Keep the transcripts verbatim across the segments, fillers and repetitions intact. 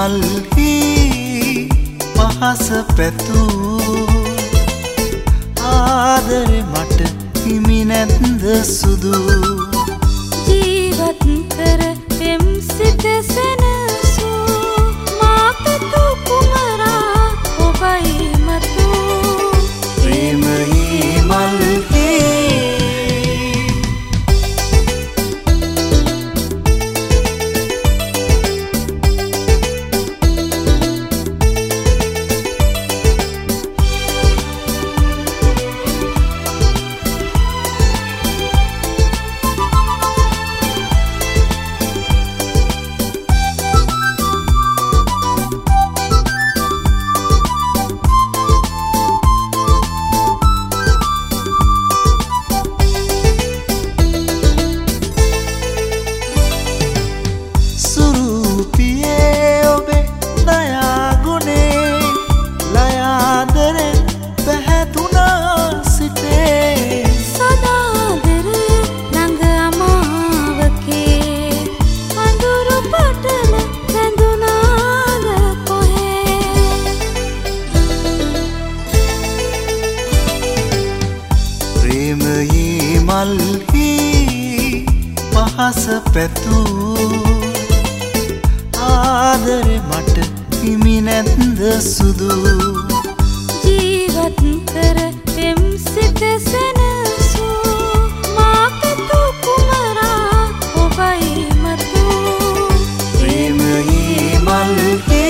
මල්හි පහස පැතූ ආදරේ මට හිමි නැත්ද සුදු ජීවත් කර පෙම් සිත සැනසූ මා පැතු කුමරා ඔබයි මතු ප්‍රේමහි මල්හි ප්‍රේමහි මල්හි පහස පැතූ ආදරේ මට හිමි නැත්ද සුදු ජීවත් කර පෙම් සිත සැනසූ මා පැතු කුමරා ඔබයි මතු ප්‍රේමහි මල්හි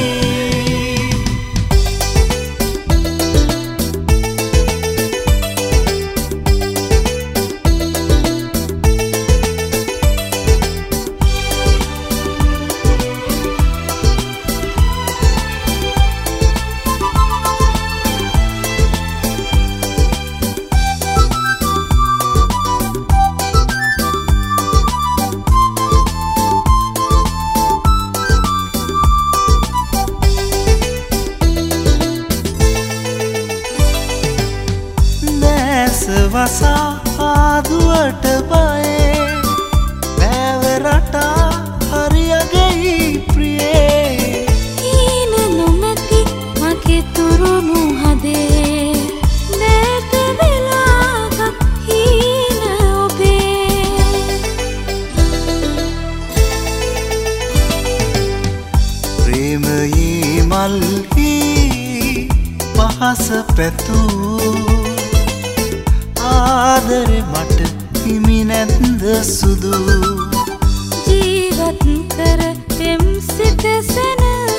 වසා ආදුවට බයේ බෑවරටා හරියගෙයි ප්‍රියේ හීන නොමැති මගේ තුරුණු හදේ නැත වෙලාගත් හීන ඔබේ ප්‍රේමහි මල්හි පහස පැතූ ආදරේ මට හිමි නැත්ද සුදු ජීවත් කර පෙම් සිත සැනසූ